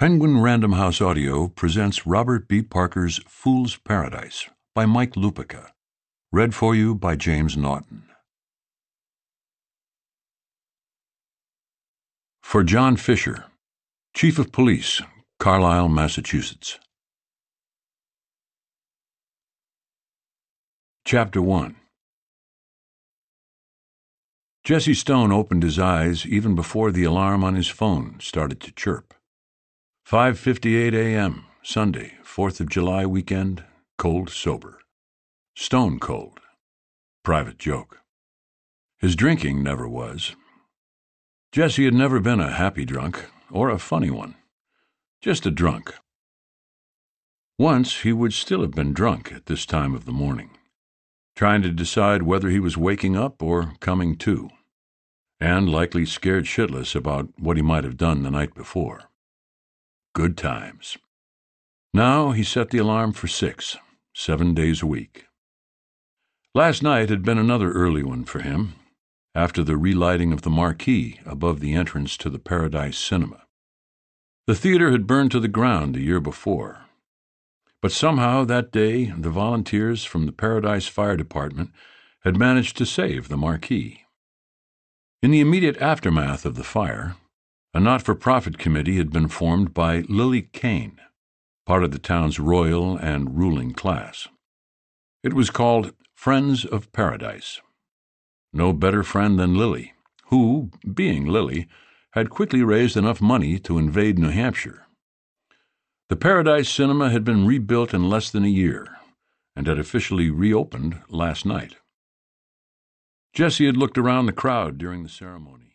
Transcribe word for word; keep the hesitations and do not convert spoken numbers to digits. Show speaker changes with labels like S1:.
S1: Penguin Random House Audio presents Robert B. Parker's Fool's Paradise by Mike Lupica. Read for you by James Naughton. For John Fisher, Chief of Police, Carlisle, Massachusetts. Chapter one. Jesse Stone opened his eyes even before the alarm on his phone started to chirp. five fifty-eight a.m., Sunday, fourth of July weekend, cold sober. Stone cold. Private joke. His drinking never was. Jesse had never been a happy drunk, or a funny one. Just a drunk. Once he would still have been drunk at this time of the morning, trying to decide whether he was waking up or coming to, and likely scared shitless about what he might have done the night before. Good times. Now he set the alarm for six, seven days a week. Last night had been another early one for him, after the relighting of the marquee above the entrance to the Paradise Cinema. The theater had burned to the ground the year before, but somehow that day the volunteers from the Paradise Fire Department had managed to save the marquee. In the immediate aftermath of the fire, a not-for-profit committee had been formed by Lily Kane, part of the town's royal and ruling class. It was called Friends of Paradise. No better friend than Lily, who, being Lily, had quickly raised enough money to invade New Hampshire. The Paradise Cinema had been rebuilt in less than a year, and had officially reopened last night. Jesse had looked around the crowd during the ceremony.